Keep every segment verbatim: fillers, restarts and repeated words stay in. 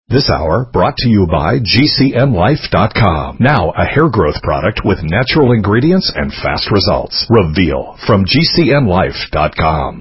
This hour brought to you by G C N Life dot com. Now a hair growth product with natural ingredients and fast results. Reveal from G C N Life dot com.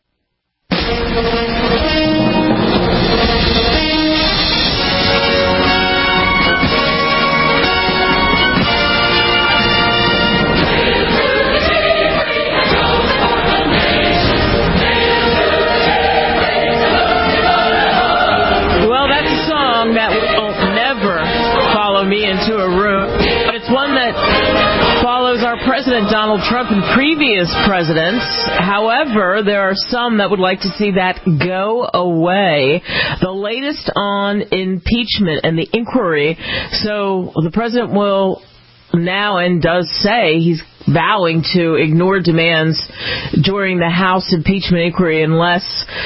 President Donald Trump and previous presidents. However, there are some that would like to see that go away. The latest on impeachment and the inquiry. So the president will now and does say he's vowing to ignore demands during the House impeachment inquiry unless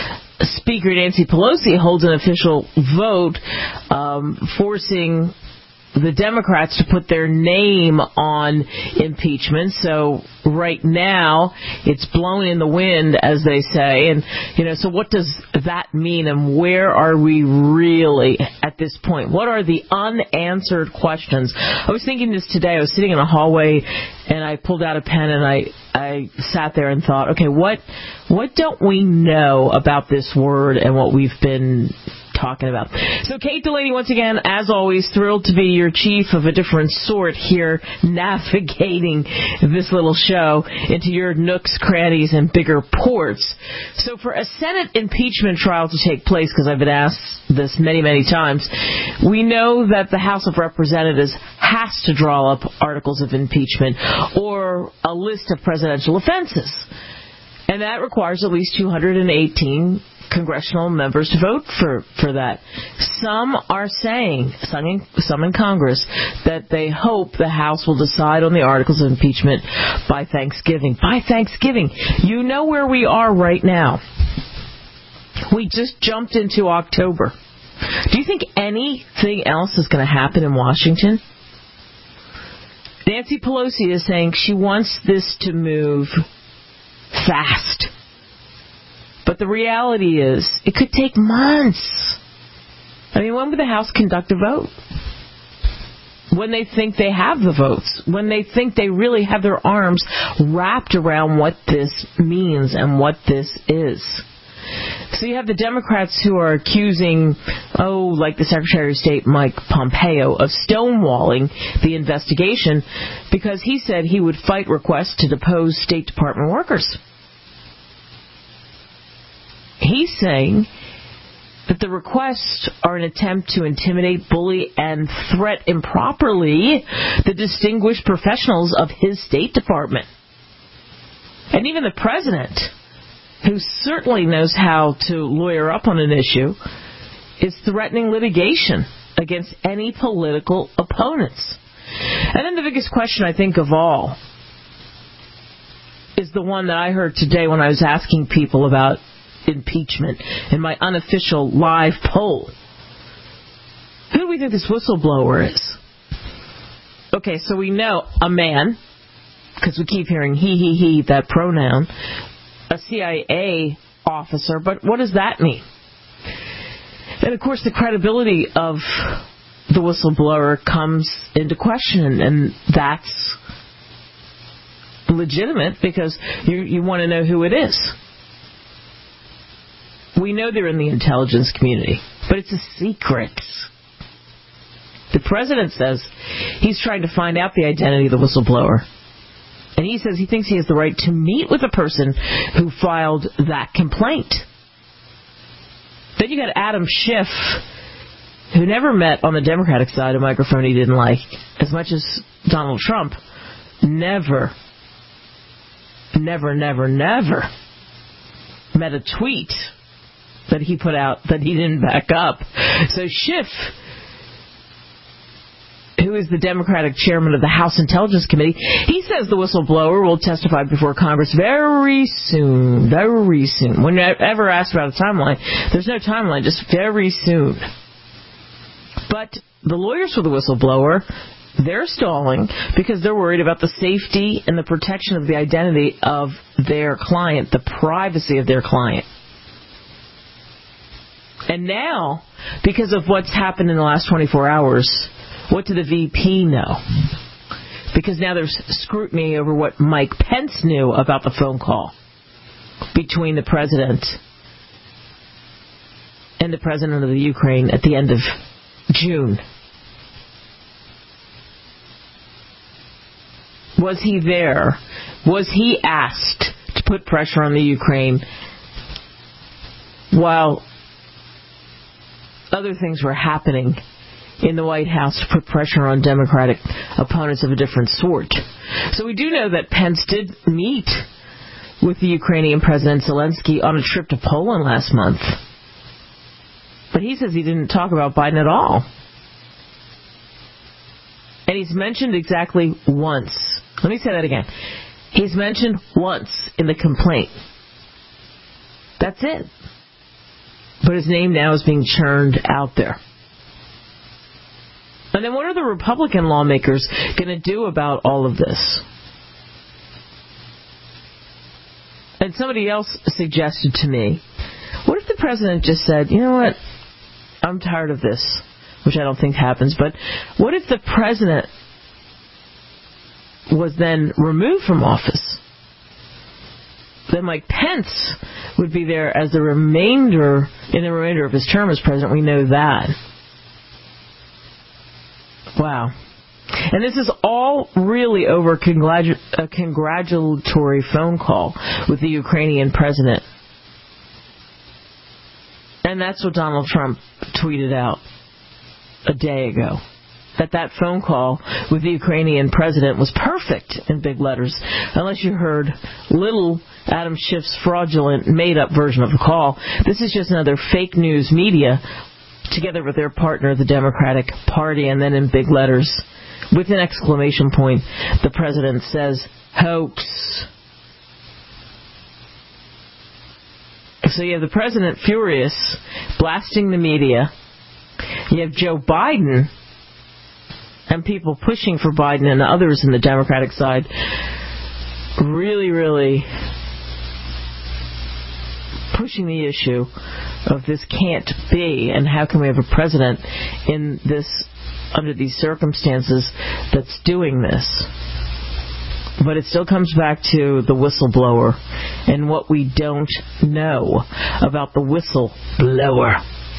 Speaker Nancy Pelosi holds an official vote um, forcing the Democrats to put their name on impeachment. So right now it's blown in the wind, as they say. And, you know, so what does that mean, and where are we really at this point? What are the unanswered questions? I was thinking this today. I was sitting in a hallway and I pulled out a pen and I, I sat there and thought, okay, what, what don't we know about this word and what we've been talking about? So Kate Delaney, once again, as always, thrilled to be your chief of a different sort here, navigating this little show into your nooks, crannies, and bigger ports. So for a Senate impeachment trial to take place, because I've been asked this many, many times, we know that the House of Representatives has to draw up articles of impeachment or a list of presidential offenses. And that requires at least two hundred eighteen congressional members to vote for, for that. Some are saying, some in, some in Congress, that they hope the House will decide on the articles of impeachment by Thanksgiving. By Thanksgiving. You know where we are right now. We just jumped into October. Do you think anything else is going to happen in Washington? Nancy Pelosi is saying she wants this to move fast. But the reality is, it could take months. I mean, when would the House conduct a vote? When they think they have the votes. When they think they really have their arms wrapped around what this means and what this is. So you have the Democrats who are accusing, oh, like the Secretary of State, Mike Pompeo, of stonewalling the investigation because he said he would fight requests to depose State Department workers. He's saying that the requests are an attempt to intimidate, bully, and threat improperly the distinguished professionals of his State Department. And even the president, who certainly knows how to lawyer up on an issue, is threatening litigation against any political opponents. And then the biggest question, I think, of all is the one that I heard today when I was asking people about impeachment in my unofficial live poll. Who do we think this whistleblower is? Okay, so we know a man, because we keep hearing he, he, he, that pronoun, a C I A officer, but what does that mean? And of course the credibility of the whistleblower comes into question, and that's legitimate because you, you want to know who it is. We know they're in the intelligence community, but it's a secret. The president says he's trying to find out the identity of the whistleblower. And he says he thinks he has the right to meet with the person who filed that complaint. Then you got Adam Schiff, who never met on the Democratic side a microphone he didn't like, as much as Donald Trump. Never, never, never, never met a tweet that he put out that he didn't back up. So Schiff, who is the Democratic chairman of the House Intelligence Committee, he says the whistleblower will testify before Congress very soon, very soon. Whenever asked about a timeline, there's no timeline, just very soon. But the lawyers for the whistleblower, they're stalling because they're worried about the safety and the protection of the identity of their client, the privacy of their client. And now, because of what's happened in the last twenty-four hours, what did the V P know? Because now there's scrutiny over what Mike Pence knew about the phone call between the president and the president of the Ukraine at the end of June. Was he there? Was he asked to put pressure on the Ukraine while other things were happening in the White House to put pressure on Democratic opponents of a different sort? So we do know that Pence did meet with the Ukrainian President Zelensky on a trip to Poland last month. But he says he didn't talk about Biden at all. And he's mentioned exactly once. Let me say that again. He's mentioned once in the complaint. That's it. But his name now is being churned out there. And then what are the Republican lawmakers going to do about all of this? And somebody else suggested to me, what if the president just said, you know what, I'm tired of this, which I don't think happens, but what if the president was then removed from office? Then Mike Pence would be there as the remainder, in the remainder of his term as president. We know that. Wow. And this is all really over congratu- a congratulatory phone call with the Ukrainian president. And that's what Donald Trump tweeted out a day ago. That that phone call with the Ukrainian president was perfect in big letters, unless you heard little Adam Schiff's fraudulent, made-up version of the call. This is just another fake news media, together with their partner, the Democratic Party, and then in big letters, with an exclamation point, the president says, hoax. So you have the president furious, blasting the media. You have Joe Biden and people pushing for Biden and others in the Democratic side really, really pushing the issue of this can't be, and how can we have a president in this, under these circumstances, that's doing this. But it still comes back to the whistleblower and what we don't know about the whistleblower.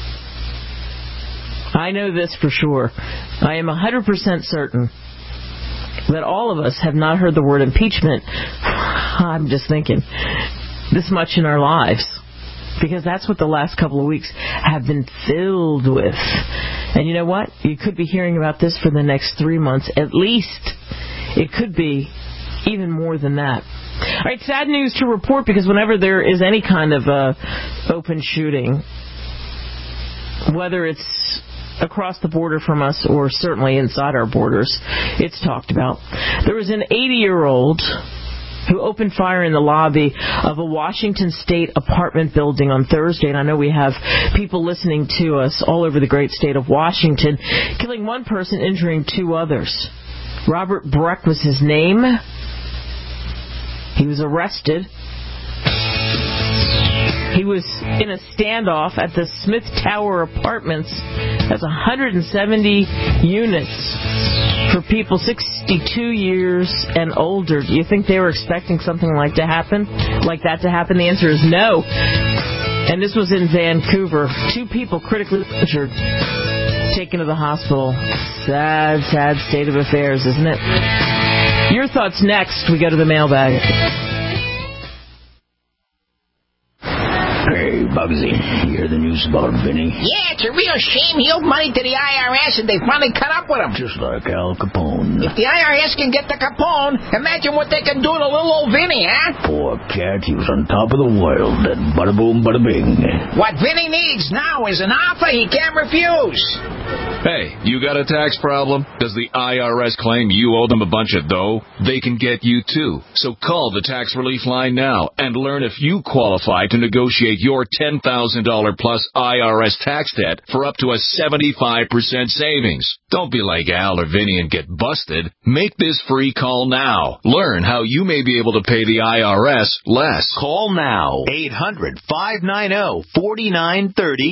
I know this for sure. I am one hundred percent certain that all of us have not heard the word impeachment, I'm just thinking, this much in our lives. Because that's what the last couple of weeks have been filled with. And you know what? You could be hearing about this for the next three months at least. It could be even more than that. All right, sad news to report, because whenever there is any kind of uh, open shooting, whether it's across the border from us or certainly inside our borders, it's talked about. There was an eighty-year-old who opened fire in the lobby of a Washington State apartment building on Thursday. And I know we have people listening to us all over the great state of Washington, killing one person, injuring two others. Robert Breck was his name. He was arrested. He was in a standoff at the Smith Tower Apartments. That's one hundred seventy units for people sixty-two years and older. Do you think they were expecting something like to happen, like that to happen? The answer is no. And this was in Vancouver. Two people critically injured, taken to the hospital. Sad, sad state of affairs, isn't it? Your thoughts next. We go to the mailbag. Hey, Bugsy, you hear the news about Vinny? Yeah, it's a real shame. He owed money to the I R S and they finally cut up with him. Just like Al Capone. If the I R S can get the Capone, imagine what they can do to little old Vinny, huh? Poor cat, he was on top of the world, and bada boom, bada bing. What Vinny needs now is an offer he can't refuse. Hey, you got a tax problem? Does the I R S claim you owe them a bunch of dough? They can get you too. So call the Tax Relief Line now and learn if you qualify to negotiate your ten thousand dollars plus I R S tax debt for up to a seventy-five percent savings. Don't be like Al or Vinny and get busted. Make this free call now. Learn how you may be able to pay the I R S less. Call now. eight hundred, five nine zero, four nine three zero.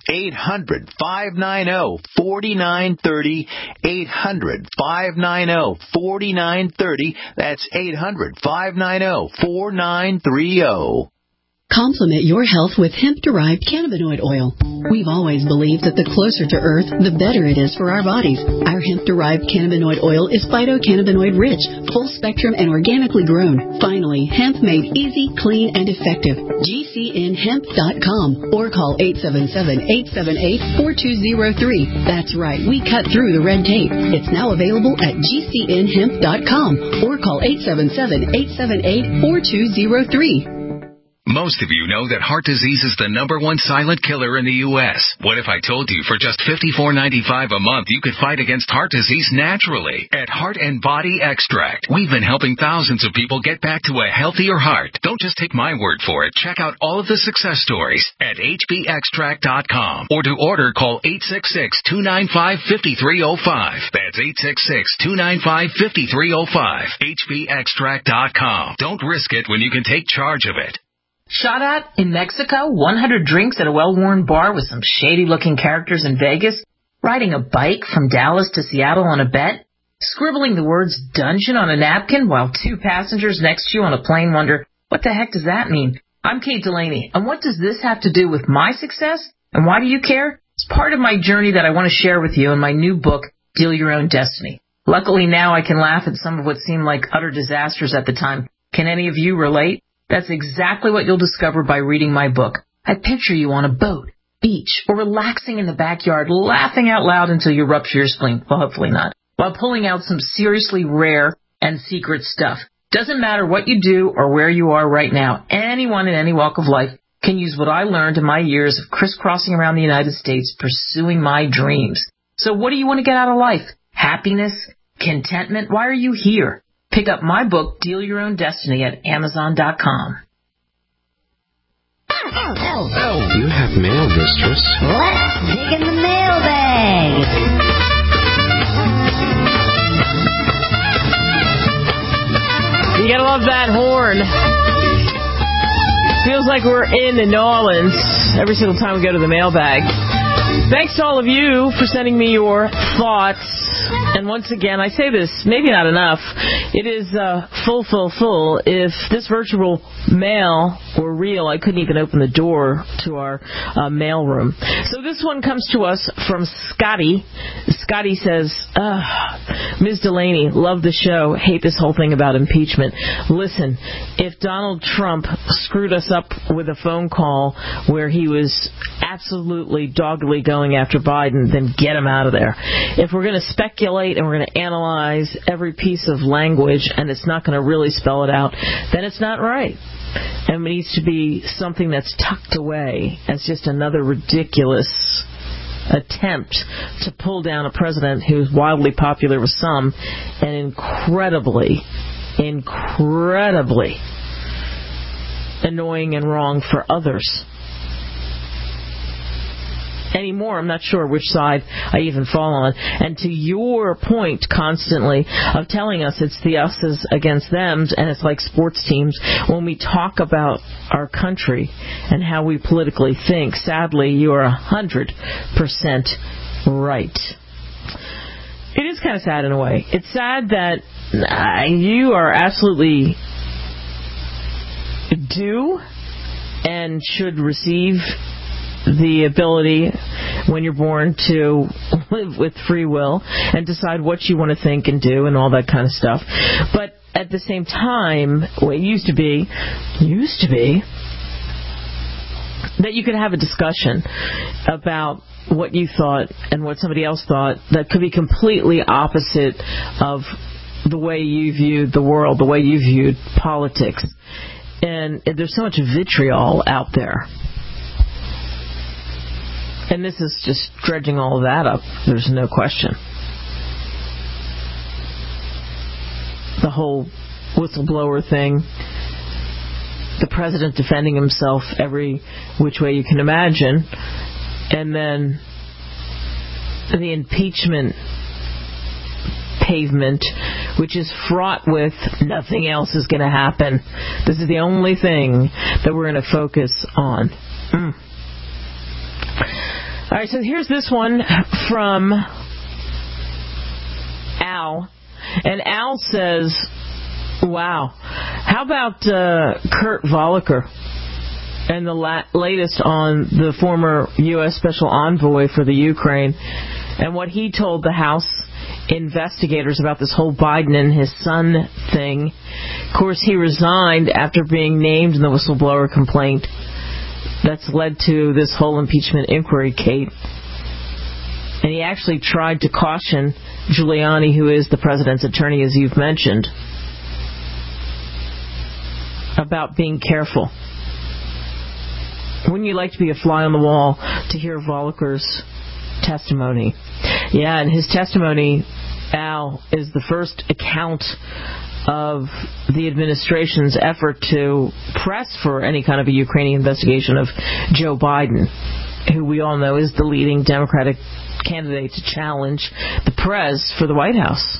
eight hundred, five nine zero, four nine three zero. eight hundred, five nine zero, four nine three zero. That's eight hundred, five nine zero, four nine three zero. Complement your health with hemp-derived cannabinoid oil. We've always believed that the closer to Earth, the better it is for our bodies. Our hemp-derived cannabinoid oil is phytocannabinoid-rich, full-spectrum, and organically grown. Finally, hemp made easy, clean, and effective. G C N hemp dot com or call eight seven seven, eight seven eight, four two zero three. That's right, we cut through the red tape. It's now available at G C N hemp dot com or call eight seven seven, eight seven eight, four two zero three. Most of you know that heart disease is the number one silent killer in the U S What if I told you for just fifty-four ninety-five a month you could fight against heart disease naturally at Heart and Body Extract? We've been helping thousands of people get back to a healthier heart. Don't just take my word for it. Check out all of the success stories at H B extract dot com or to order call eight six six, two nine five, five three zero five. That's eight six six, two nine five, five three zero five. H B extract dot com. Don't risk it when you can take charge of it. Shot at in Mexico, one hundred drinks at a well-worn bar with some shady-looking characters in Vegas, riding a bike from Dallas to Seattle on a bet, scribbling the words dungeon on a napkin while two passengers next to you on a plane wonder, what the heck does that mean? I'm Kate Delaney, and what does this have to do with my success? And why do you care? It's part of my journey that I want to share with you in my new book, Deal Your Own Destiny. Luckily now I can laugh at some of what seemed like utter disasters at the time. Can any of you relate? That's exactly what you'll discover by reading my book. I picture you on a boat, beach, or relaxing in the backyard, laughing out loud until you rupture your spleen. Well, hopefully not. While pulling out some seriously rare and secret stuff. Doesn't matter what you do or where you are right now. Anyone in any walk of life can use what I learned in my years of crisscrossing around the United States pursuing my dreams. So what do you want to get out of life? Happiness? Contentment? Why are you here? Pick up my book, Deal Your Own Destiny, at Amazon dot com. You have mail, mistress. Let's dig in the mailbag. You gotta love that horn. Feels like we're in New Orleans every single time we go to the mailbag. Thanks to all of you for sending me your thoughts. And once again, I say this, maybe not enough. It is uh, full, full, full. If this virtual mail were real, I couldn't even open the door to our uh, mail room. So this one comes to us from Scotty. Scotty says, Miz Delaney, love the show. Hate this whole thing about impeachment. Listen, if Donald Trump screwed us up with a phone call where he was absolutely doggedly going after Biden, then get him out of there. If we're going to speculate and we're going to analyze every piece of language and it's not going to really spell it out, then it's not right. And it needs to be something that's tucked away as just another ridiculous attempt to pull down a president who's wildly popular with some and incredibly, incredibly annoying and wrong for others. Anymore, I'm not sure which side I even fall on. And to your point constantly of telling us it's the us's against them's, and it's like sports teams, when we talk about our country and how we politically think, sadly, you are one hundred percent right. It is kind of sad in a way. It's sad that uh, you are absolutely due and should receive the ability when you're born to live with free will and decide what you want to think and do and all that kind of stuff. But at the same time, what it used to be, used to be, that you could have a discussion about what you thought and what somebody else thought that could be completely opposite of the way you viewed the world, the way you viewed politics. And there's so much vitriol out there. And this is just dredging all of that up. There's no question. The whole whistleblower thing, the president defending himself every which way you can imagine, and then the impeachment pavement, which is fraught with nothing else is going to happen. This is the only thing that we're going to focus on. Mm. right, so here's this one from Al. And Al says, wow, how about uh, Kurt Volker and the la- latest on the former U S Special Envoy for the Ukraine and what he told the House investigators about this whole Biden and his son thing. Of course, he resigned after being named in the whistleblower complaint that's led to this whole impeachment inquiry, Kate. And he actually tried to caution Giuliani, who is the president's attorney, as you've mentioned, about being careful. Wouldn't you like to be a fly on the wall to hear Volker's testimony? Yeah, and his testimony, Al, is the first account of the administration's effort to press for any kind of a Ukrainian investigation of Joe Biden, who we all know is the leading Democratic candidate to challenge the prez for the White House.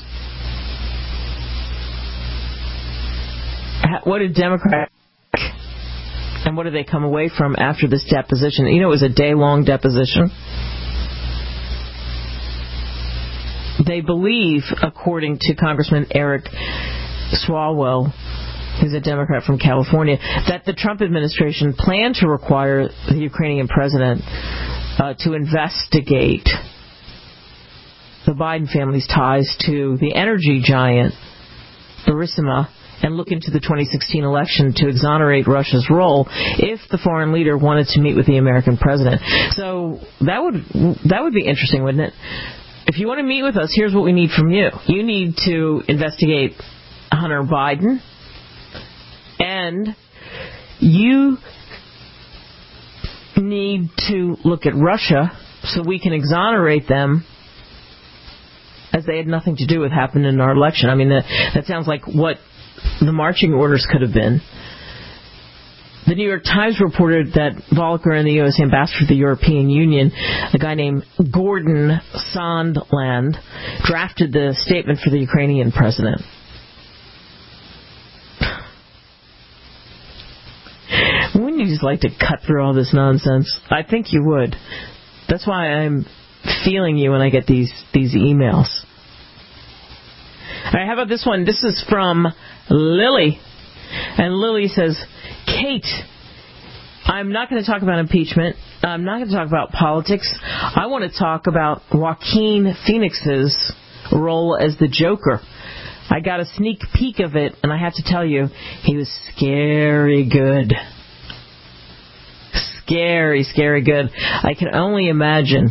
What did Democrats and what did they come away from after this deposition? You know, it was a day-long deposition. They believe, according to Congressman Eric Swalwell, who's a Democrat from California, that the Trump administration planned to require the Ukrainian president uh, to investigate the Biden family's ties to the energy giant Burisma and look into the twenty sixteen election to exonerate Russia's role if the foreign leader wanted to meet with the American president. So that would that would be interesting, wouldn't it? If you want to meet with us, here's what we need from you. You need to investigate Hunter Biden, and you need to look at Russia so we can exonerate them as they had nothing to do with what happened in our election. I mean, that, that sounds like what the marching orders could have been. The New York Times reported that Volker and the U S ambassador to the European Union, a guy named Gordon Sondland, drafted the statement for the Ukrainian president. Wouldn't you just like to cut through all this nonsense? I think you would. That's why I'm feeling you when I get these, these emails. All right, how about this one? This is from Lily. And Lily says, Kate, I'm not going to talk about impeachment. I'm not going to talk about politics. I want to talk about Joaquin Phoenix's role as the Joker. I got a sneak peek of it, and I have to tell you, he was scary good. Scary, scary good. I can only imagine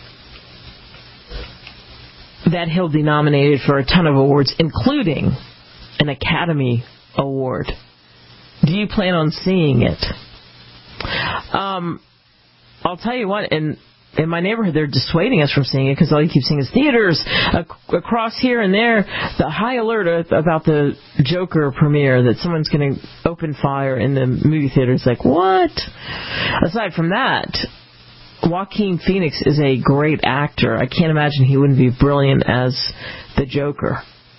that he'll be nominated for a ton of awards, including an Academy Award. Do you plan on seeing it? Um, I'll tell you what, in in my neighborhood, they're dissuading us from seeing it because all you keep seeing is theaters ac- across here and there. The high alert about the Joker premiere that someone's going to open fire in the movie theater. It's like, what? Aside from that, Joaquin Phoenix is a great actor. I can't imagine he wouldn't be brilliant as the Joker.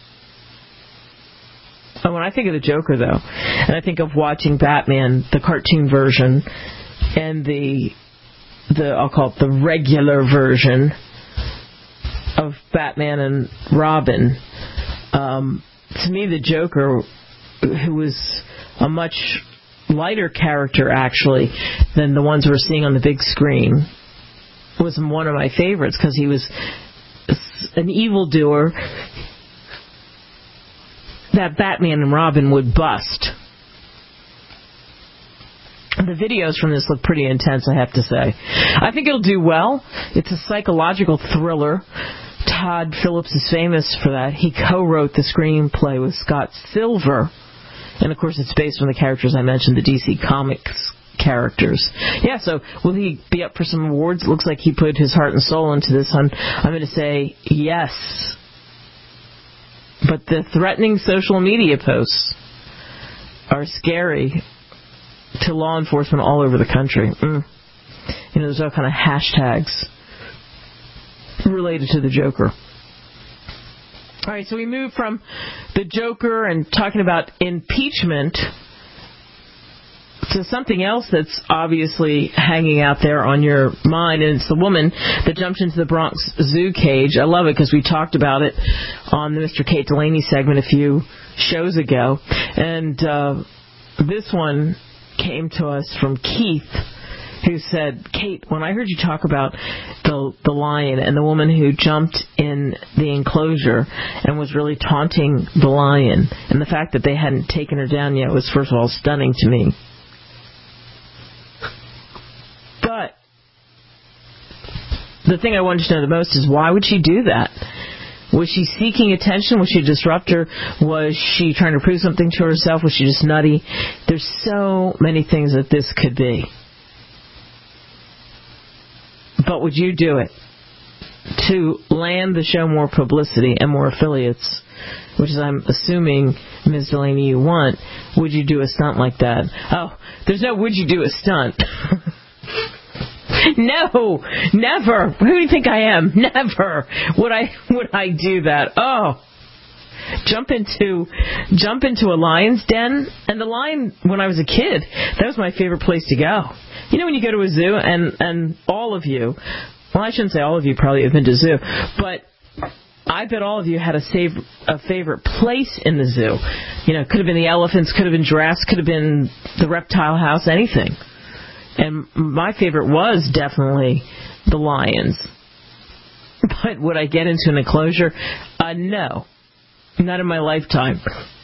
And when I think of the Joker, though, and I think of watching Batman, the cartoon version, and the, the I'll call it the regular version of Batman and Robin, um, to me, the Joker, who was a much lighter character, actually, than the ones we're seeing on the big screen, was one of my favorites because he was an evildoer that Batman and Robin would bust. The videos from this look pretty intense, I have to say. I think it'll do well. It's a psychological thriller. Todd Phillips is famous for that. He co-wrote the screenplay with Scott Silver. And, of course, it's based on the characters I mentioned, the D C Comics characters. Yeah, so will he be up for some awards? It looks like he put his heart and soul into this. I'm, I'm going to say yes. But the threatening social media posts are scary to law enforcement all over the country. Mm. You know, there's all kind of hashtags related to the Joker. All right, so we move from the Joker and talking about impeachment to something else that's obviously hanging out there on your mind, and it's the woman that jumped into the Bronx Zoo cage. I love it because we talked about it on the Mister Kate Delaney segment a few shows ago. And uh, this one came to us from Keith, who said, Kate, when I heard you talk about the the lion and the woman who jumped in the enclosure and was really taunting the lion, and the fact that they hadn't taken her down yet was, first of all, stunning to me. But the thing I wanted to know the most is, why would she do that? Was she seeking attention? Was she a disruptor? Was she trying to prove something to herself? Was she just nutty? There's so many things that this could be. But would you do it to land the show more publicity and more affiliates, which is, I'm assuming, Miz Delaney, you want? Would you do a stunt like that? Oh, there's no would you do a stunt. No, never. Who do you think I am? Never would I would I do that. Oh, jump into jump into a lion's den. And the lion, when I was a kid, that was my favorite place to go. You know, when you go to a zoo, and and all of you, well, I shouldn't say all of you probably have been to a zoo, but I bet all of you had a, save, a favorite place in the zoo. You know, could have been the elephants, could have been giraffes, could have been the reptile house, anything. And my favorite was definitely the lions. But would I get into an enclosure? Uh, no. Not in my lifetime.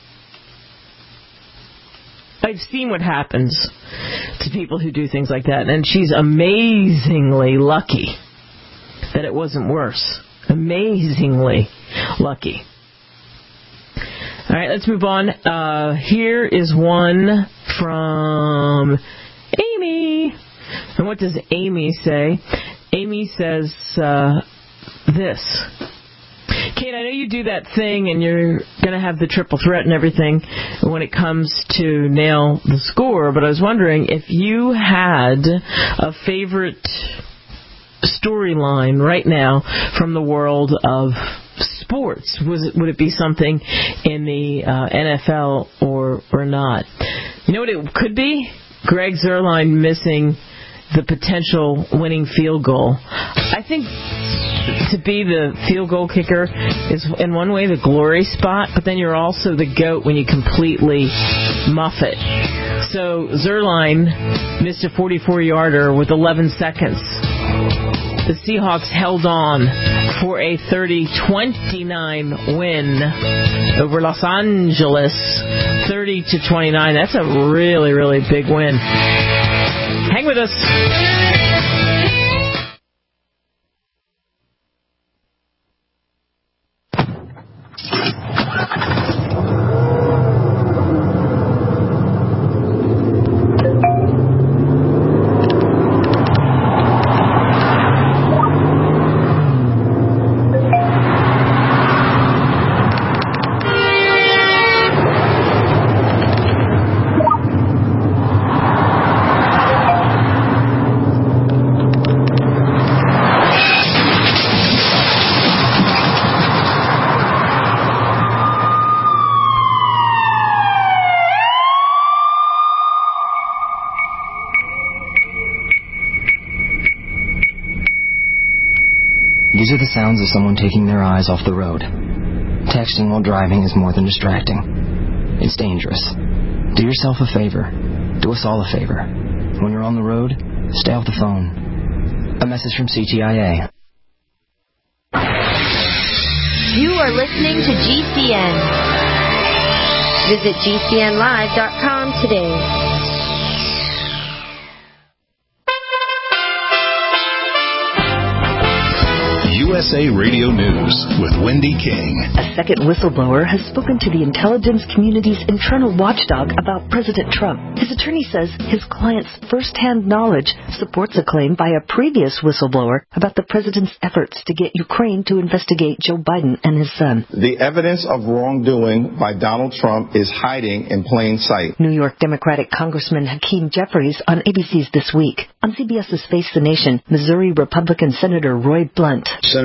I've seen what happens to people who do things like that. And she's amazingly lucky that it wasn't worse. Amazingly lucky. All right, let's move on. Uh, here is one from Amy. And what does Amy say? Amy says uh, this. Kate, I know you do that thing and you're going to have the triple threat and everything when it comes to nail the score, but I was wondering if you had a favorite storyline right now from the world of sports. Was it, would it be something in the uh, N F L or, or not? You know what it could be? Greg Zuerlein missing the potential winning field goal. I think to be the field goal kicker is in one way the glory spot, but then you're also the GOAT when you completely muff it. So Zuerlein missed a forty-four yarder with eleven seconds. The Seahawks held on for a thirty twenty-nine win over Los Angeles, thirty to twenty-nine. That's a really, really big win. Hang with us. These are the sounds of someone taking their eyes off the road. Texting while driving is more than distracting. It's dangerous. Do yourself a favor. Do us all a favor. When you're on the road, stay off the phone. A message from C T I A. You are listening to G C N. Visit G C N live dot com today. U S A Radio News with Wendy King. A second whistleblower has spoken to the intelligence community's internal watchdog about President Trump. His attorney says his client's first-hand knowledge supports a claim by a previous whistleblower about the president's efforts to get Ukraine to investigate Joe Biden and his son. The evidence of wrongdoing by Donald Trump is hiding in plain sight. New York Democratic Congressman Hakeem Jeffries on A B C's This Week. On CBS's Face the Nation, Missouri Republican Senator Roy Blunt. Senator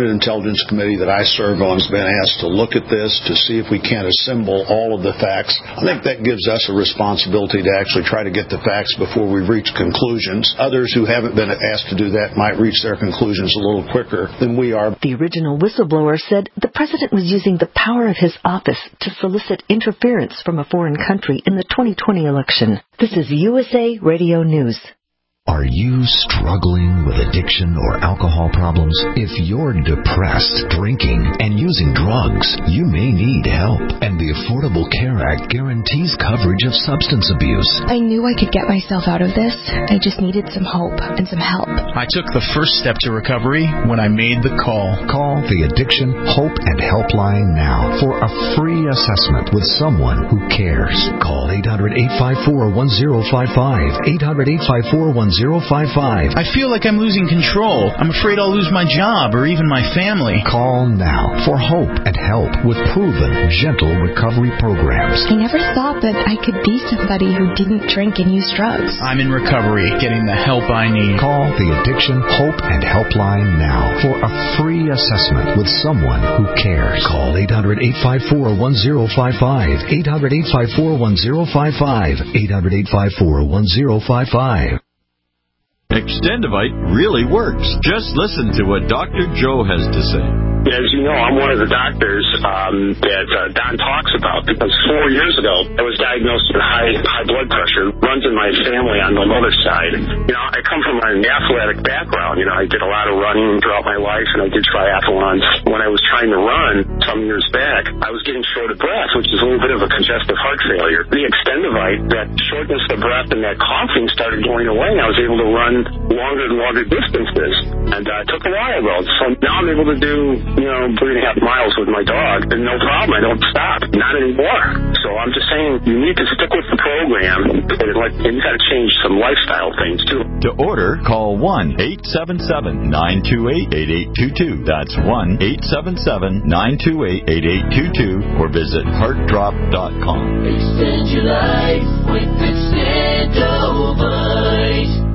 Senate Intelligence Committee that I serve on has been asked to look at this to see if we can't assemble all of the facts. I think that gives us a responsibility to actually try to get the facts before we reach conclusions. Others who haven't been asked to do that might reach their conclusions a little quicker than we are. The original whistleblower said the president was using the power of his office to solicit interference from a foreign country in the twenty twenty election. This is U S A Radio News. Are you struggling with addiction or alcohol problems? If you're depressed, drinking, and using drugs, you may need help. And the Affordable Care Act guarantees coverage of substance abuse. I knew I could get myself out of this. I just needed some hope and some help. I took the first step to recovery when I made the call. Call the Addiction, Hope, and Helpline now for a free assessment with someone who cares. Call eight hundred, eight five four, one zero five five. eight hundred, eight five four, one zero five five. I feel like I'm losing control. I'm afraid I'll lose my job or even my family. Call now for hope and help with proven, gentle recovery programs. I never thought that I could be somebody who didn't drink and use drugs. I'm in recovery, getting the help I need. Call the Addiction, Hope, and Helpline now for a free assessment with someone who cares. Call eight hundred, eight five four, one zero five five. eight hundred, eight five four, one zero five five. eight hundred, eight five four, one zero five five. Extendivite really works. Just listen to what Doctor Joe has to say. As you know, I'm one of the doctors um, that uh, Don talks about because four years ago I was diagnosed with high high blood pressure. Runs in my family on my mother's side. You know, I come from an athletic background. You know, I did a lot of running throughout my life, and I did triathlons. When I was trying to run some years back, I was getting short of breath, which is a little bit of a congestive heart failure. The Extendivite, that shortness of breath and that coughing started going away, and I was able to run longer and longer distances. And uh, it took a while, though. So now I'm able to do, you know, three and a half miles with my dog, and no problem. I don't stop. Not anymore. So I'm just saying, you need to stick with the program, and, like, and you got to change some lifestyle things, too. To order, call one eight seven seven, nine two eight, eight eight two two. That's one eight seven seven, nine two eight, eight eight two two, or visit heart drop dot com. Extend your life with Extendivite.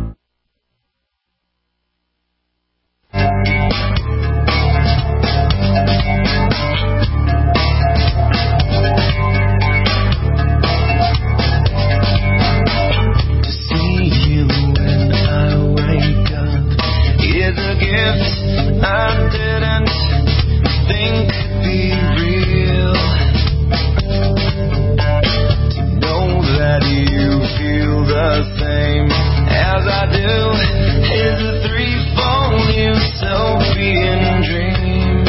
I didn't think could be real. To know that you feel the same as I do is a threefold utopian dream.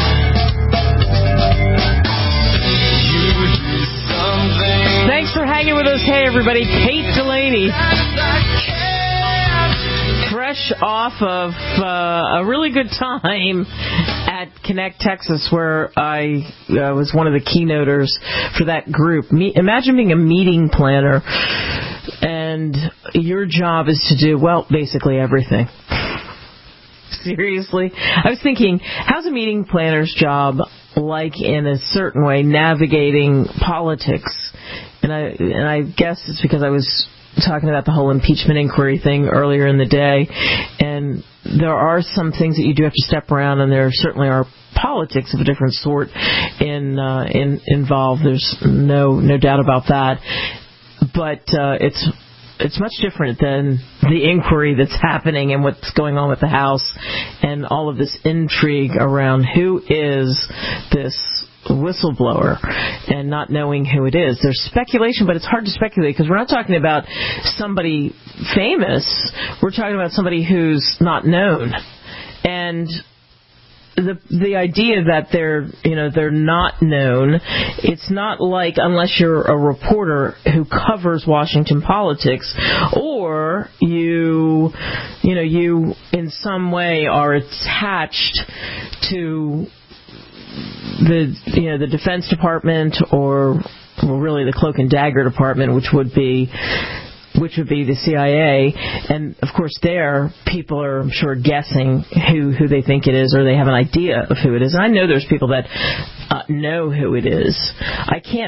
You do something. Thanks for hanging with us. Hey, everybody. Kate Delaney. Fresh off of uh, a really good time at Connect Texas, where I uh, was one of the keynoters for that group. Me- imagine being a meeting planner, and your job is to do, well, basically everything. Seriously? I was thinking, how's a meeting planner's job like, in a certain way, navigating politics? And I and I guess it's because I was talking about the whole impeachment inquiry thing earlier in the day, and there are some things that you do have to step around, and there certainly are politics of a different sort in, uh, in involved. There's no no doubt about that, but uh, it's it's much different than the inquiry that's happening and what's going on with the House and all of this intrigue around who is this whistleblower and not knowing who it is. There's speculation, but it's hard to speculate because we're not talking about somebody famous. We're talking about somebody who's not known. And the the idea that they're, you know, they're not known, it's not like, unless you're a reporter who covers Washington politics, or you, you know, you in some way are attached to the, you know, the Defense Department, or well, really the Cloak and Dagger Department, which would be which would be the C I A, and of course there people are, I'm sure, guessing who who they think it is, or they have an idea of who it is. And I know there's people that uh, know who it is. I can't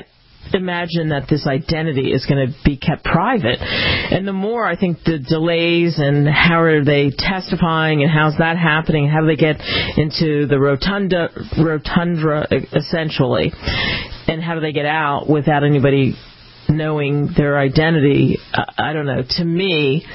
imagine that this identity is going to be kept private. And the more I think the delays and how are they testifying and how's that happening, how do they get into the rotunda, rotunda essentially, and how do they get out without anybody knowing their identity, I don't know. To me,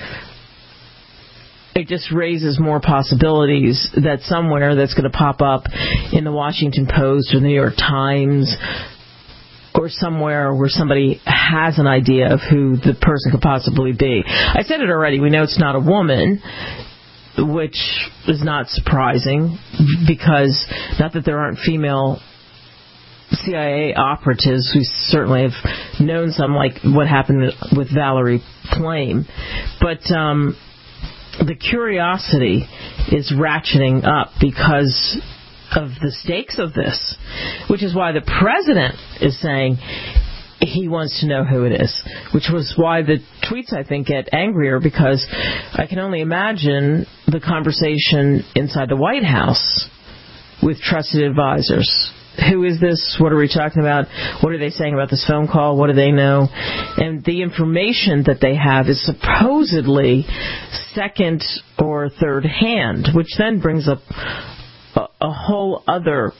it just raises more possibilities that somewhere that's going to pop up in the Washington Post or the New York Times or somewhere where somebody has an idea of who the person could possibly be. I said it already. We know it's not a woman, which is not surprising because not that there aren't female C I A operatives. We certainly have known some, like what happened with Valerie Plame. But um, the curiosity is ratcheting up because of the stakes of this, which is why the president is saying he wants to know who it is, which was why the tweets, I think, get angrier, because I can only imagine the conversation inside the White House with trusted advisors. Who is this? What are we talking about? What are they saying about this phone call? What do they know? And the information that they have is supposedly second or third hand, which then brings up a, a whole other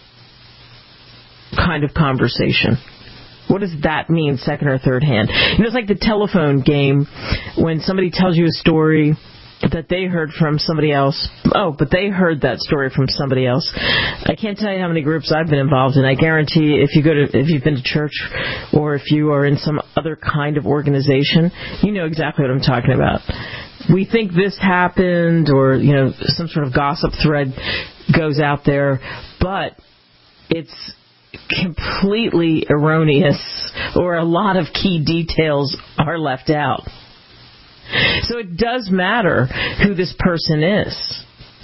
kind of conversation. What does that mean, second or third hand? You know, it's like the telephone game when somebody tells you a story that they heard from somebody else. Oh, but they heard that story from somebody else. I can't tell you how many groups I've been involved in. I guarantee if you go to, if you've been to church or if you are in some other kind of organization, you know exactly what I'm talking about. We think this happened, or, you know, some sort of gossip thread goes out there, but it's completely erroneous, or a lot of key details are left out. So it does matter who this person is.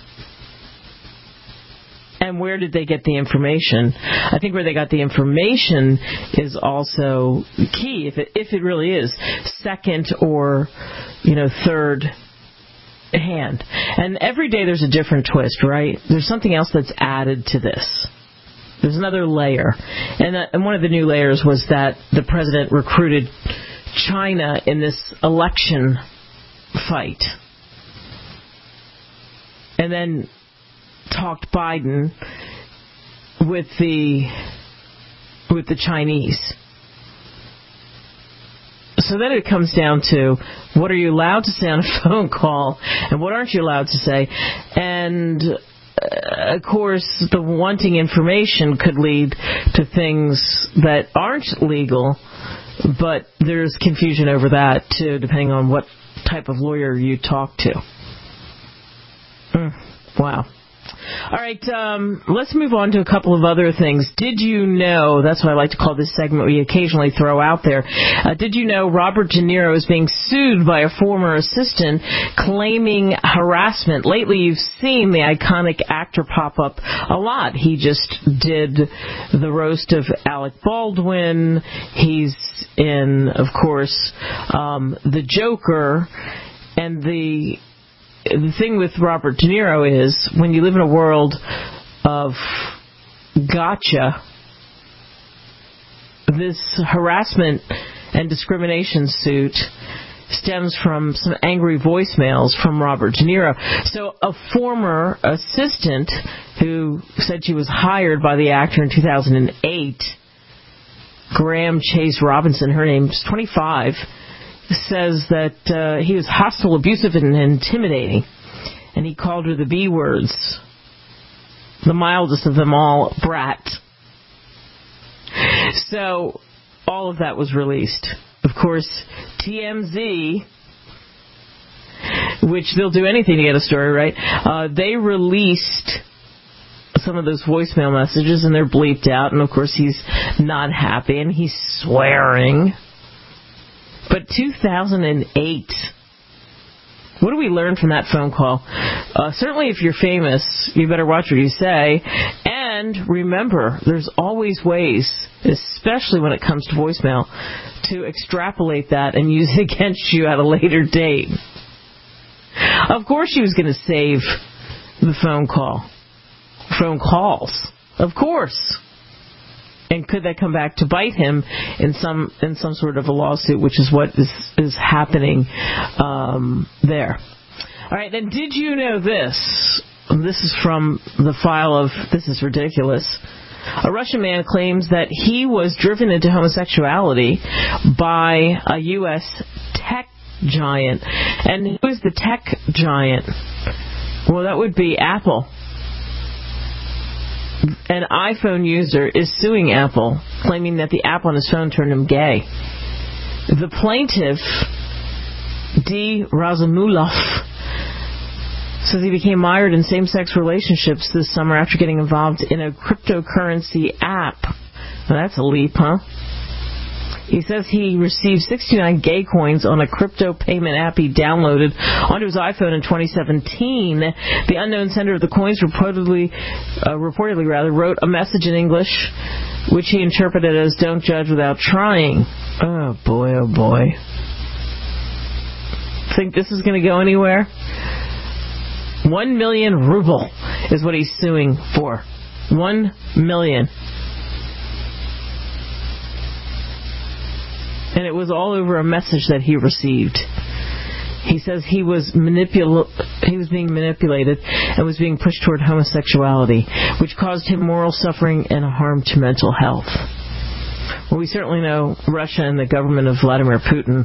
And where did they get the information? I think where they got the information is also key, if it, if it really is second or, you know, third hand. And every day there's a different twist, right? There's something else that's added to this. There's another layer. And, uh, and one of the new layers was that the president recruited China in this election fight. And then talked Biden with the with the Chinese. So then it comes down to, what are you allowed to say on a phone call and what aren't you allowed to say? And uh, of course, the wanting information could lead to things that aren't legal, but there's confusion over that too, depending on what type of lawyer you talk to. Mm, wow. All right, um, let's move on to a couple of other things. Did you know, that's what I like to call this segment we occasionally throw out there, uh, did you know Robert De Niro is being sued by a former assistant claiming harassment? Lately you've seen the iconic actor pop up a lot. He just did the roast of Alec Baldwin. He's in, of course, um, The Joker, and the... The thing with Robert De Niro is, when you live in a world of gotcha, this harassment and discrimination suit stems from some angry voicemails from Robert De Niro. So a former assistant who said she was hired by the actor in two thousand eight, Graham Chase Robinson, her name's twenty-five, says that uh, he was hostile, abusive, and intimidating. And he called her the B words. The mildest of them all, brat. So all of that was released. Of course, T M Z, which they'll do anything to get a story, right? Uh, they released some of those voicemail messages, and they're bleeped out. And, of course, he's not happy, and he's swearing. But two thousand eight, what do we learn from that phone call? Uh, certainly if you're famous, you better watch what you say. And remember, there's always ways, especially when it comes to voicemail, to extrapolate that and use it against you at a later date. Of course she was going to save the phone call. Phone calls. Of course. And could that come back to bite him in some in some sort of a lawsuit, which is what is, is happening um, there. All right, then did you know this? This is from the file of This Is Ridiculous. A Russian man claims that he was driven into homosexuality by a U S tech giant. And who is the tech giant? Well, that would be Apple. An iPhone user is suing Apple, claiming that the app on his phone turned him gay. The plaintiff, D. Razumulov, says he became mired in same-sex relationships this summer after getting involved in a cryptocurrency app. Well, that's a leap, huh? He says he received sixty-nine gay coins on a crypto payment app he downloaded onto his iPhone in twenty seventeen. The unknown sender of the coins reportedly, uh, reportedly rather, wrote a message in English, which he interpreted as "Don't judge without trying." Oh boy, oh boy. Think this is going to go anywhere? One million ruble is what he's suing for. One million. And it was all over a message that he received. He says he was manipul- he was being manipulated and was being pushed toward homosexuality, which caused him moral suffering and harm to mental health. Well, we certainly know Russia and the government of Vladimir Putin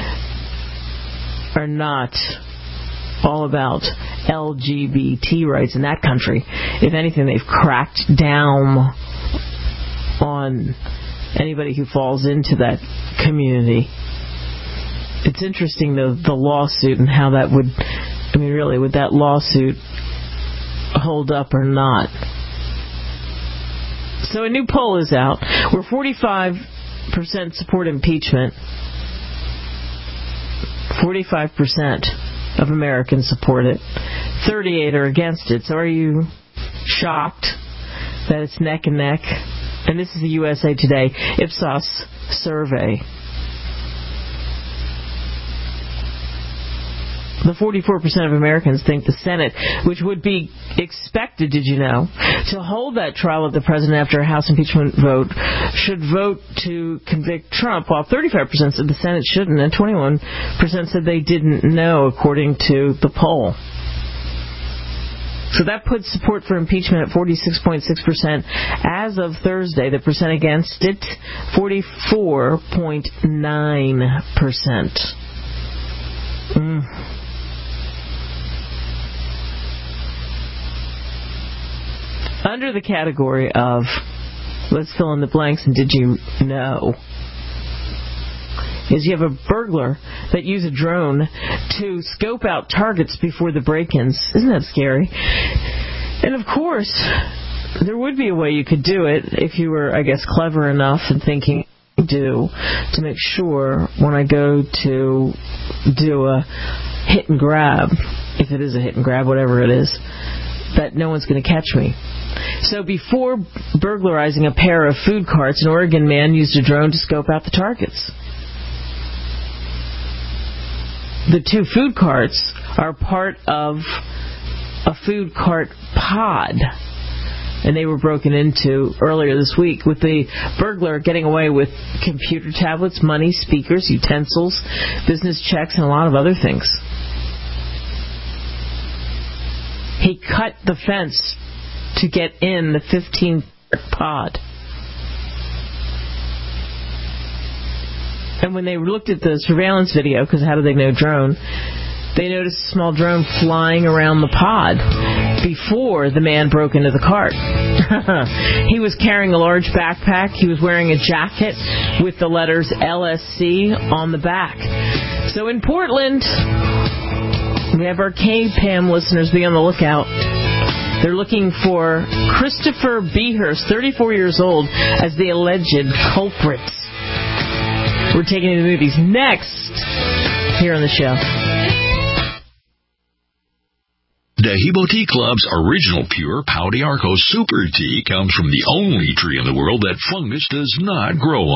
are not all about L G B T rights in that country. If anything, they've cracked down on anybody who falls into that community. It's interesting, though, the lawsuit and how that would, I mean, really, would that lawsuit hold up or not? So a new poll is out where forty-five percent support impeachment. forty-five percent of Americans support it. thirty-eight are against it. So are you shocked that it's neck and neck? And this is the U S A Today Ipsos survey. The forty-four percent of Americans think the Senate, which would be expected, did you know, to hold that trial of the president after a House impeachment vote, should vote to convict Trump, while thirty-five percent said the Senate shouldn't, and twenty-one percent said they didn't know, according to the poll. So that puts support for impeachment at forty-six point six percent as of Thursday. The percent against it, forty-four point nine percent. Mm. Under the category of, let's fill in the blanks and did you know, is you have a burglar that used a drone to scope out targets before the break-ins. Isn't that scary? And of course, there would be a way you could do it if you were, I guess, clever enough and thinking, do to make sure when I go to do a hit and grab, if it is a hit and grab, whatever it is, that no one's going to catch me. So before burglarizing a pair of food carts, an Oregon man used a drone to scope out the targets. The two food carts are part of a food cart pod, and they were broken into earlier this week, with the burglar getting away with computer tablets, money, speakers, utensils, business checks, and a lot of other things. He cut the fence to get in the fifteen pod. And when they looked at the surveillance video, because how do they know drone, they noticed a small drone flying around the pod before the man broke into the cart. He was carrying a large backpack. He was wearing a jacket with the letters L S C on the back. So in Portland, we have our K-P A M listeners. Be on the lookout. They're looking for Christopher Beehurst, thirty-four years old, as the alleged culprit. We're taking you to the movies next here on the show. Dahibo Tea Club's original pure Pau de Arco Super Tea comes from the only tree in the world that fungus does not grow on.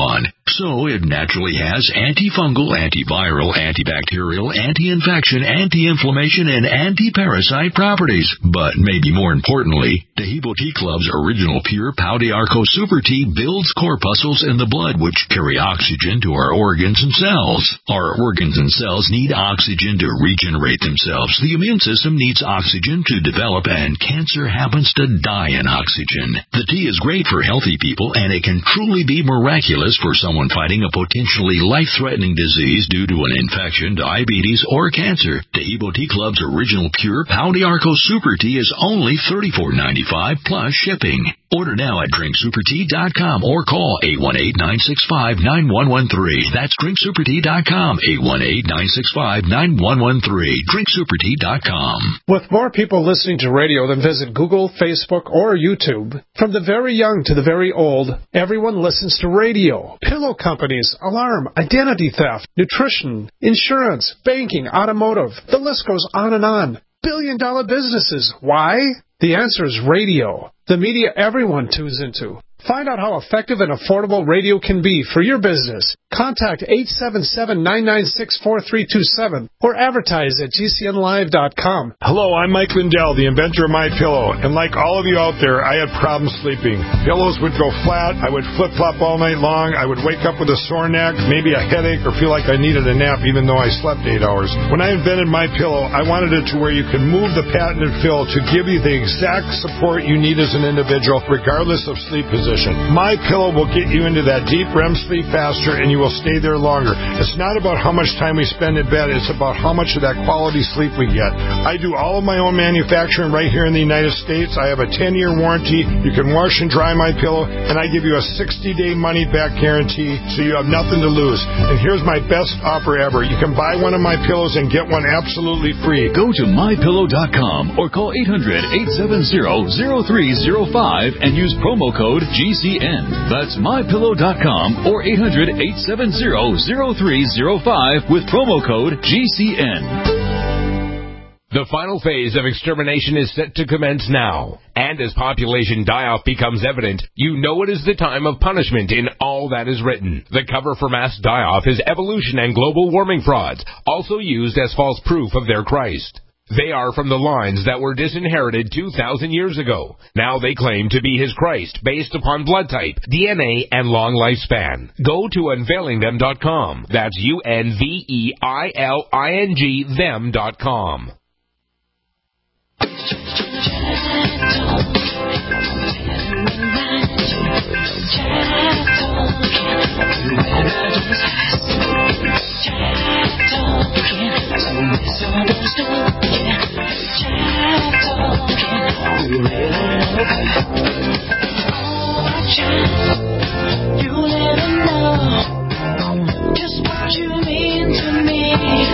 So it naturally has antifungal, antiviral, antibacterial, anti-infection, anti-inflammation, and anti-parasite properties. But maybe more importantly, Taheebo Tea Club's original pure Pau de Arco Super Tea builds corpuscles in the blood which carry oxygen to our organs and cells. Our organs and cells need oxygen to regenerate themselves. The immune system needs oxygen to develop, and cancer happens to die in oxygen. The tea is great for healthy people, and it can truly be miraculous for someone fighting a potentially life-threatening disease due to an infection, diabetes, or cancer. Taheebo Tea Club's original pure Pau de Arco Super Tea is only thirty-four ninety-five plus shipping. Order now at drink super tea dot com or call eight one eight, nine six five, nine one one three. That's drink super tea dot com, eight one eight, nine six five, nine one one three. drink super tea dot com. With more people listening to radio than visit Google, Facebook, or YouTube, from the very young to the very old, everyone listens to radio. Pillow companies, alarm, identity theft, nutrition, insurance, banking, automotive. The list goes on and on. Billion dollar businesses. Why? The answer is radio. The media everyone tunes into. Find out how effective and affordable radio can be for your business. Contact eight seven seven, nine nine six, four three two seven or advertise at G C N live dot com. Hello, I'm Mike Lindell, the inventor of MyPillow, and like all of you out there, I had problems sleeping. Pillows would go flat, I would flip-flop all night long, I would wake up with a sore neck, maybe a headache, or feel like I needed a nap even though I slept eight hours. When I invented MyPillow, I wanted it to where you can move the patented fill to give you the exact support you need as an individual, regardless of sleep position. MyPillow will get you into that deep R E M sleep faster, and you will stay there longer. It's not about how much time we spend in bed. It's about how much of that quality sleep we get. I do all of my own manufacturing right here in the United States. I have a ten-year warranty. You can wash and dry MyPillow, and I give you a sixty-day money-back guarantee, so you have nothing to lose. And here's my best offer ever. You can buy one of my pillows and get one absolutely free. Go to my pillow dot com or call eight hundred, eight seven zero, zero three zero five and use promo code G C N. That's my pillow dot com or eight hundred, eight seven zero, zero three zero five with promo code G C N. The final phase of extermination is set to commence now. And as population die-off becomes evident, you know it is the time of punishment in all that is written. The cover for mass die-off is evolution and global warming frauds, also used as false proof of their Christ. They are from the lines that were disinherited two thousand years ago. Now they claim to be his Christ based upon blood type, D N A, and long lifespan. Go to unveiling them dot com. That's U N V E I L I N G them dot com. You never know just what you mean to me.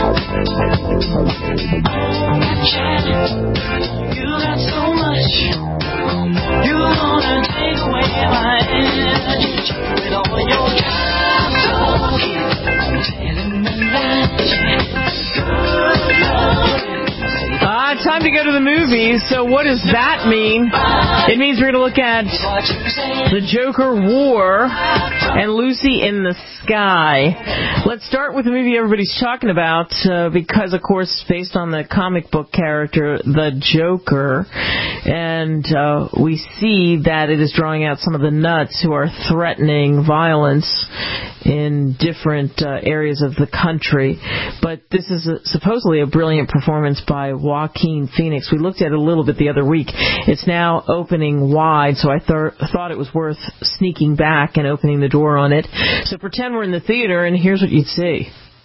Oh, child, you got so much. You wanna take away my energy with all your cat talking, telling me that good love. Ah, uh, time to go to the movies. So what does that mean? It means we're going to look at The Joker War and Lucy in the Sky. Let's start with the movie everybody's talking about uh, because, of course, based on the comic book character, the Joker. And uh, we see that it is drawing out some of the nuts who are threatening violence in different uh, areas of the country. But this is a, supposedly a brilliant performance by Joaquin Phoenix. We looked at it a little bit the other week. It's now opening wide, so I th- thought it was worth sneaking back and opening the door on it. So pretend we're in the theater, and here's what you'd see.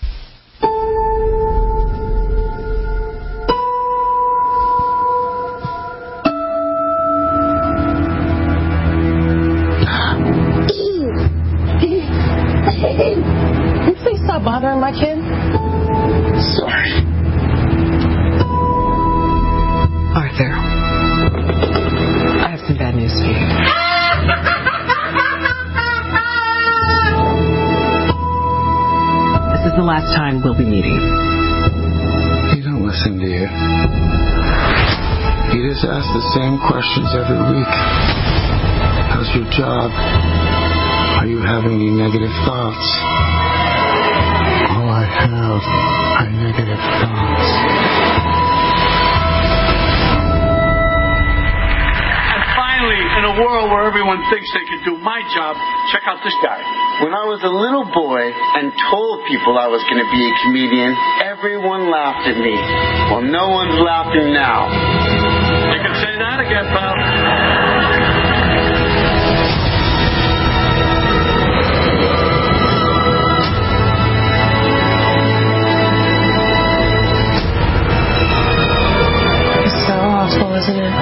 Please stop bothering my kid. Sorry. Arthur, I have some bad news for you. This is the last time we'll be meeting. He don't listen to you. He just asks the same questions every week. How's your job? Are you having any negative thoughts? All I have are negative thoughts. And finally, in a world where everyone thinks they can do my job, check out this guy. When I was a little boy and told people I was going to be a comedian, everyone laughed at me. Well, no one's laughing now. You can say that again, pal. It's so awful, isn't it?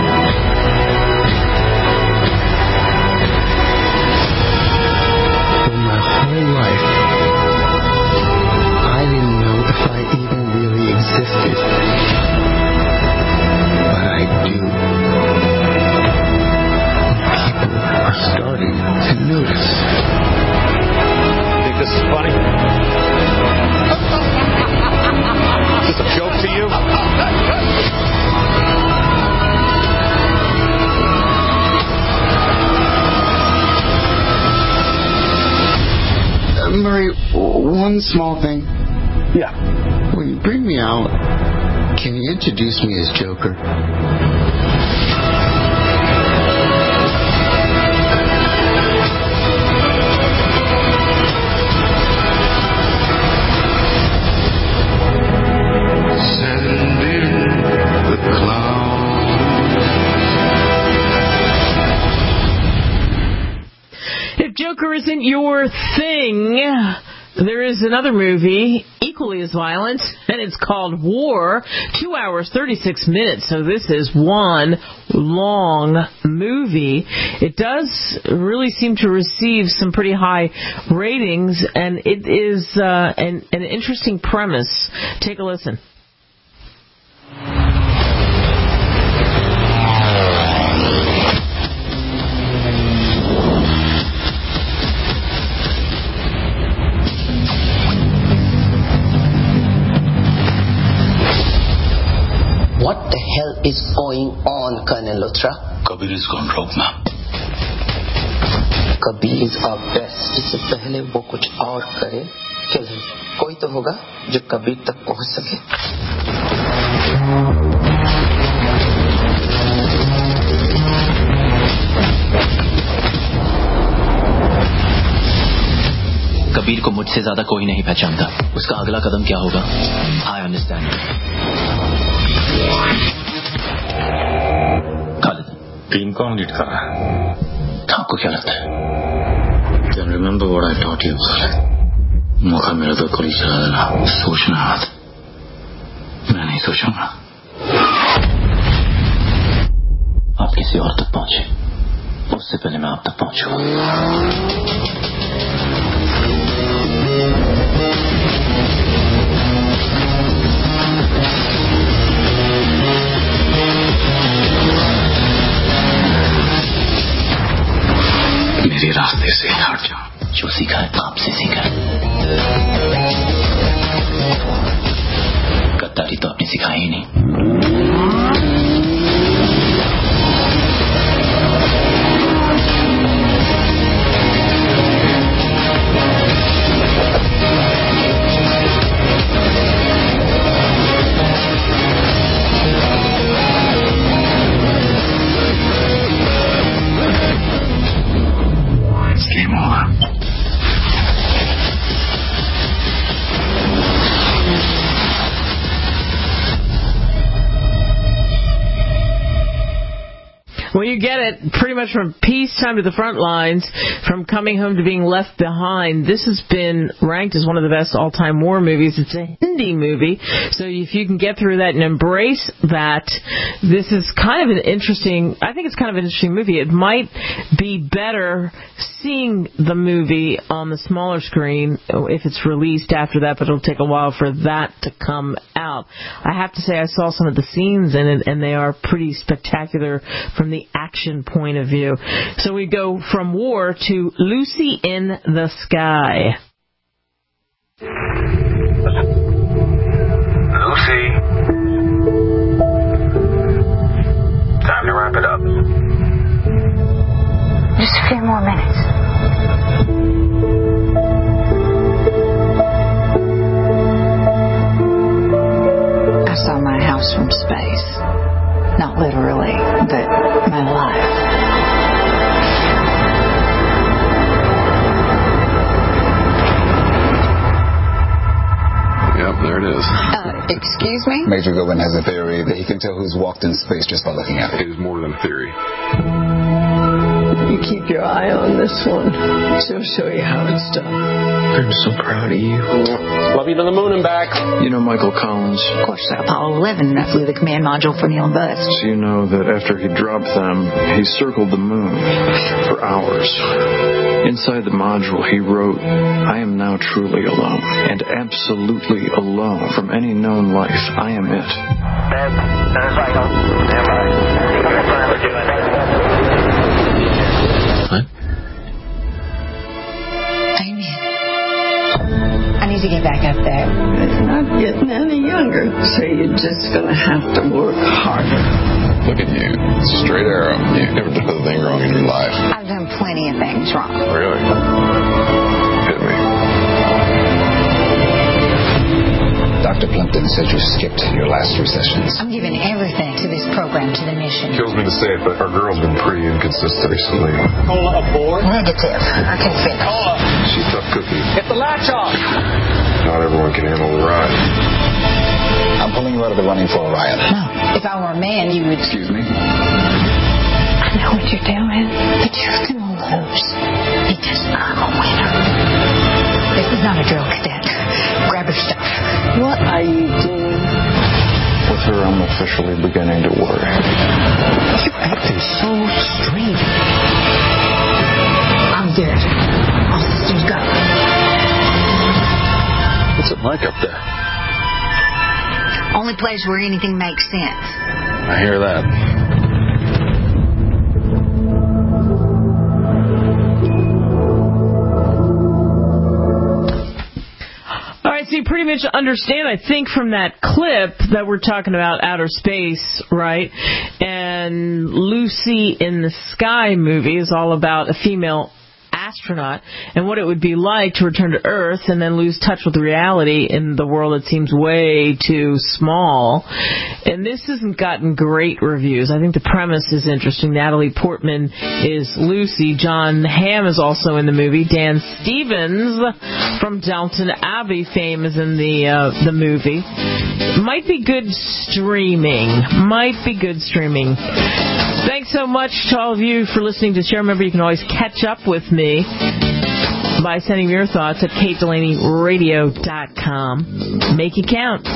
Whole life, I didn't know if I even really existed. But I do. People are starting to notice. Think this is funny? Is this a joke to you? Murray, one small thing. Yeah. When you bring me out, can you introduce me as Joker? Send in the clouds. If Joker isn't your thing, there is another movie equally as violent, and it's called War. Two hours, thirty-six minutes, so this is one long movie. It does really seem to receive some pretty high ratings, and it is uh, an, an interesting premise. Take a listen. What the hell is going on, Colonel Luthra? Kabir is gone rogue, ma'am. Kabir is our best. इससे पहले वो कुछ और करे, kill him. कोई तो होगा जो कबीर तक पहुंच सके. कबीर को मुझसे ज्यादा कोई नहीं पहचानता. उसका अगला कदम क्या होगा? I understand. खालिद, टीम कौन लीड कर रहा है? आपको क्या लगता है? Then remember what I taught you, Khalid. मौका मेरा तो गोली चला देना. सोचना मत. मैं नहीं सोचूंगा. आप किसी और तक पहुंचे. उससे पहले मैं आप तक पहुंचूंगा. मेरे रास्ते से हट जाओ. जो सीखा है आपसे सीखा है. गद्दारी तो आपने सिखाई ही नहीं. Game over. Well, you get it pretty much from peacetime to the front lines, from coming home to being left behind. This has been ranked as one of the best all-time war movies. It's a Hindi movie, so if you can get through that and embrace that, this is kind of an interesting, I think it's kind of an interesting movie. It might be better seeing the movie on the smaller screen if it's released after that, but it'll take a while for that to come out. I have to say I saw some of the scenes in it, and they are pretty spectacular from the action point of view. So we go from War to Lucy in the Sky. Lucy. Time to wrap it up. Just a few more minutes. I saw my house from space. Not literally, but my life. Yep, there it is. Uh, excuse me? Major Goodwin has a theory that he can tell who's walked in space just by looking at it. It is more than a theory. You keep your eye on this one. She'll show you how it's done. I'm so proud of you. Love you to the moon and back. You know Michael Collins? Of course, Apollo eleven. I flew the command module for Neil and Buzz. So you know that after he dropped them, he circled the moon for hours. Inside the module, he wrote, I am now truly alone, and absolutely alone from any known life. I am it. What? I'm it. I need to get back up there. It's not getting any younger, so you're just going to have to work harder. Look at you. Straight arrow. You've never done a thing wrong in your life. I've done plenty of things wrong. Really? Hit me. Doctor Plimpton said you skipped your last three sessions. I'm giving everything to this program, to the mission. Kills me to say it, but our girl's been pretty inconsistent recently. Cola aboard. Negative. I can finish. Cola. She's a tough cookie. Get the latch off. Not everyone can handle the ride. I'm pulling you out of the running for Orion. No. If I were a man, you would... Excuse me? I know what you're doing, but you're going to lose. Because I'm a winner. This is not a drill, cadet. Grab your stuff. What are you doing? With her, I'm officially beginning to worry. You're acting so strange. I'm good. All systems go. What's it like up there? Only place where anything makes sense. I hear that. All right, so you pretty much understand, I think, from that clip that we're talking about outer space, right? And Lucy in the Sky movie is all about a female astronaut and what it would be like to return to Earth and then lose touch with reality in the world that seems way too small. And this hasn't gotten great reviews. I think the premise is interesting. Natalie Portman is Lucy. John Hamm is also in the movie. Dan Stevens from Downton Abbey fame is in the uh, the movie. Might be good streaming. Might be good streaming. Thanks so much to all of you for listening to the show. Remember, you can always catch up with me by sending me your thoughts at kate delaney radio dot com. Make it count.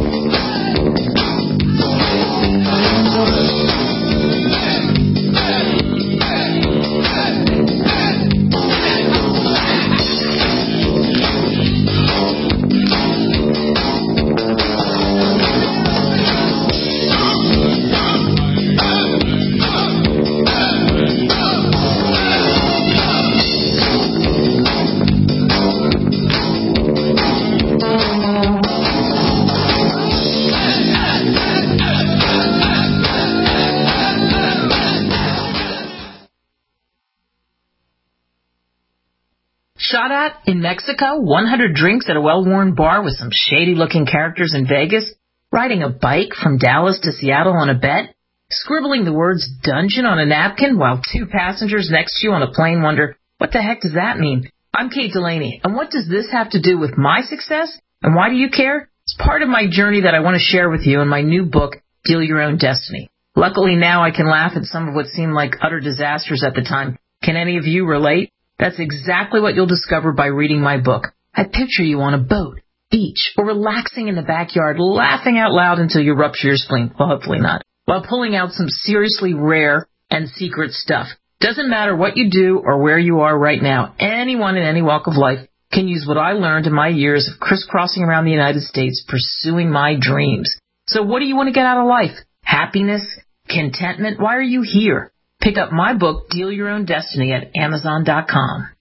Shot at in Mexico, one hundred drinks at a well-worn bar with some shady-looking characters in Vegas, riding a bike from Dallas to Seattle on a bet, scribbling the words dungeon on a napkin while two passengers next to you on a plane wonder, what the heck does that mean? I'm Kate Delaney, and what does this have to do with my success? And why do you care? It's part of my journey that I want to share with you in my new book, Deal Your Own Destiny. Luckily now I can laugh at some of what seemed like utter disasters at the time. Can any of you relate? That's exactly what you'll discover by reading my book. I picture you on a boat, beach, or relaxing in the backyard, laughing out loud until you rupture your spleen. Well, hopefully not. While pulling out some seriously rare and secret stuff. Doesn't matter what you do or where you are right now. Anyone in any walk of life can use what I learned in my years of crisscrossing around the United States pursuing my dreams. So what do you want to get out of life? Happiness? Contentment? Why are you here? Pick up my book, Deal Your Own Destiny, at amazon dot com.